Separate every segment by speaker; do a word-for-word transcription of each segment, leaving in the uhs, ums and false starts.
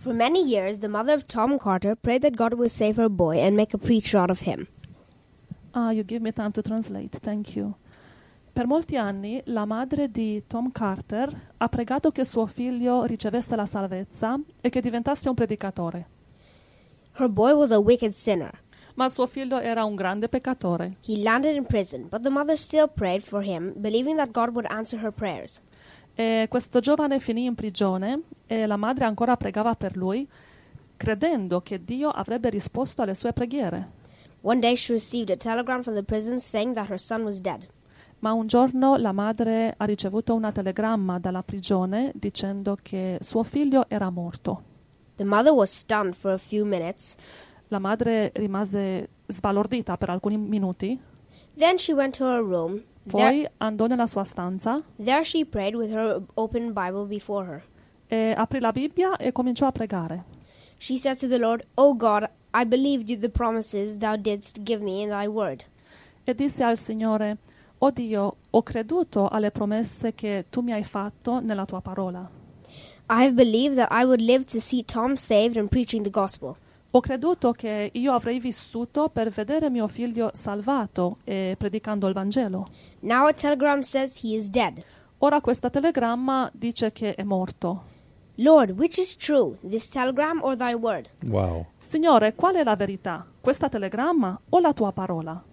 Speaker 1: For many years, the mother of Tom Carter prayed that God would save her boy and make a preacher out of him.
Speaker 2: Ah, you give me time to translate. Thank you. Per molti anni la madre di Tom Carter ha pregato che suo figlio ricevesse la salvezza e che diventasse un predicatore.
Speaker 1: Her boy was a wicked sinner.
Speaker 2: Ma suo figlio era un grande peccatore.
Speaker 1: He landed in prison, but the mother still prayed for him, believing that God would answer her prayers.
Speaker 2: E questo giovane finì in prigione e la madre ancora pregava per lui, credendo che Dio avrebbe risposto alle sue preghiere.
Speaker 1: One day she received a telegram from the prison saying that her son was dead.
Speaker 2: Ma un giorno la madre ha ricevuto una telegramma dalla prigione dicendo che suo figlio era morto.
Speaker 1: The mother was stunned for a few minutes.
Speaker 2: La madre rimase sbalordita per alcuni minuti.
Speaker 1: Then she went to her room.
Speaker 2: Poi
Speaker 1: There,
Speaker 2: andò nella sua stanza
Speaker 1: there she prayed with her open Bible before her.
Speaker 2: e aprì la Bibbia e cominciò a pregare.
Speaker 1: She said to the Lord, "O God, I believed you the promises thou didst give me in thy word."
Speaker 2: E disse al Signore: "O Dio, ho creduto alle promesse che tu mi hai fatto nella tua parola.
Speaker 1: I have believed that I would live to see Tom saved and preaching the gospel.
Speaker 2: Ho creduto che io avrei vissuto per vedere mio figlio salvato e predicando il Vangelo.
Speaker 1: Now a telegram says he is dead.
Speaker 2: Ora questa telegramma dice che è morto.
Speaker 1: Lord, which is true, this telegram or thy word?"
Speaker 3: Wow.
Speaker 2: Signore, qual è la verità? Questa telegramma o la tua parola?"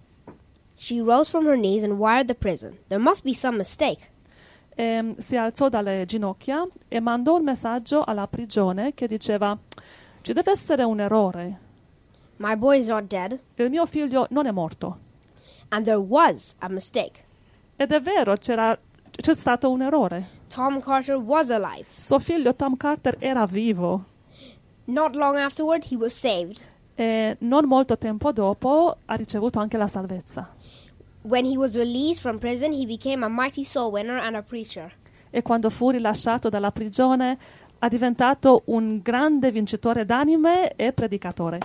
Speaker 1: She rose from her knees and wired the prison. There must be some mistake.
Speaker 2: E si alzò dalle ginocchia e mandò un messaggio alla prigione che diceva: "Ci deve essere un errore.
Speaker 1: My boy is not dead.
Speaker 2: Il mio figlio non è morto."
Speaker 1: And there was a mistake.
Speaker 2: Ed è vero, c'era, c'è stato un errore.
Speaker 1: Tom Carter was alive.
Speaker 2: Suo figlio Tom Carter era vivo
Speaker 1: Not long afterward, he was saved.
Speaker 2: e non molto tempo dopo ha ricevuto anche la salvezza.
Speaker 1: When he was released from prison, he became a mighty soul winner and a preacher.
Speaker 2: E quando fu rilasciato dalla prigione è diventato un grande vincitore d'anime e predicatore.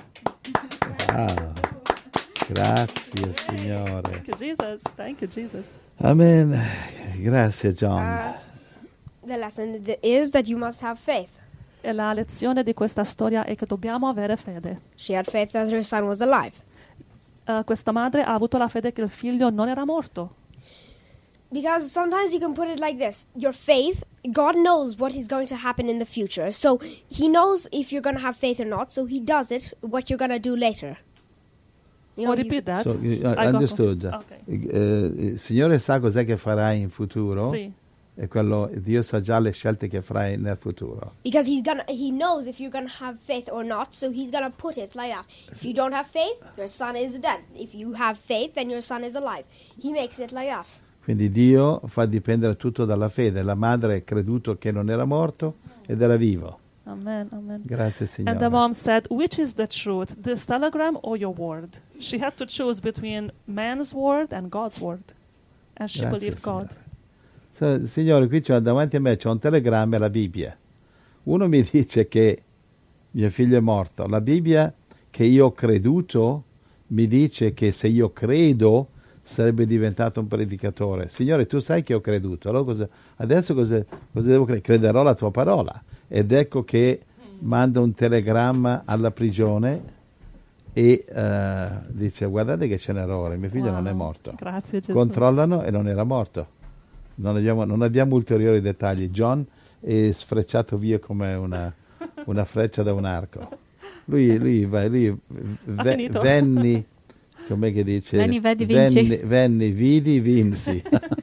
Speaker 3: Wow. Grazie, Signore.
Speaker 2: Thank you, Jesus. Thank you, Jesus.
Speaker 3: Amen. Grazie, John.
Speaker 1: Uh, the lesson th- is that you must have faith.
Speaker 2: E la lezione di questa storia è che dobbiamo avere fede.
Speaker 1: She had faith that her son was alive.
Speaker 2: Uh, questa madre ha avuto la fede che il figlio non era morto.
Speaker 1: Because sometimes you can put it like this. Your faith, God knows what is going to happen in the future. So he knows if you're going to have faith or not. So he does it, what you're going to do later. You
Speaker 2: Oh,
Speaker 1: know, you-
Speaker 2: repeat that.
Speaker 3: So, you-
Speaker 2: I got
Speaker 3: understood.
Speaker 2: confused. Okay.
Speaker 3: Eh, il Signore sa cos'è che farai in futuro
Speaker 2: Sì.
Speaker 3: e quello, Dio sa già le scelte che farai nel futuro.
Speaker 1: Because he's gonna, he knows if you're going to have faith or not. So he's going to put it like that. If you don't have faith, your son is dead. If you have faith, then your son is alive. He makes it like that.
Speaker 3: Quindi Dio fa dipendere tutto dalla fede. La madre ha creduto che non era morto ed era vivo.
Speaker 2: Amen, amen.
Speaker 3: Grazie, Signore.
Speaker 2: And the mom said, "Which is the truth, this telegram or your word?" She had to choose between man's word and God's word. And she
Speaker 3: Grazie,
Speaker 2: believed God.
Speaker 3: Signore. So, Signore, qui c'ho, davanti a me c'è un telegramma e la Bibbia. Uno mi dice che mio figlio è morto. La Bibbia che io ho creduto mi dice che se io credo sarebbe diventato un predicatore. Signore, tu sai che ho creduto. Allora cosa, adesso cosa, cosa devo credere? Crederò la tua parola. Ed ecco che manda un telegramma alla prigione e eh, dice: guardate che c'è un errore, mio figlio
Speaker 2: Wow.
Speaker 3: non è morto.
Speaker 2: Grazie, Gesù.
Speaker 3: Controllano e non era morto. Non abbiamo, non abbiamo ulteriori dettagli. John è sfrecciato via come una, una freccia da un arco. Lui, lui, va, lui ve,
Speaker 2: finito.
Speaker 3: venni, com'è che dice?
Speaker 4: Venni, vedi, vinci.
Speaker 3: Venni, venni, vidi, vinsi.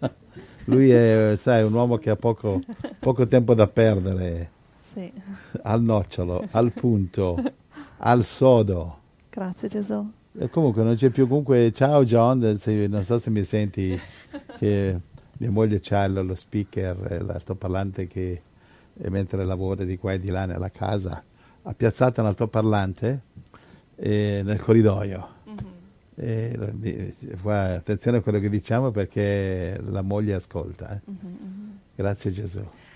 Speaker 3: Lui è, sai, un uomo che ha poco, poco tempo da perdere.
Speaker 2: Sì.
Speaker 3: Al nocciolo, al punto, al sodo.
Speaker 2: Grazie, Gesù.
Speaker 3: E comunque non c'è più. Comunque, ciao John, se- non so se mi senti, che mia moglie c'ha lo, lo speaker, eh, l'altoparlante che eh, mentre lavora di qua e di là nella casa ha piazzato un altoparlante eh, nel corridoio. E, lo- di- fa attenzione a quello che diciamo perché la moglie ascolta. eh. Grazie Gesù.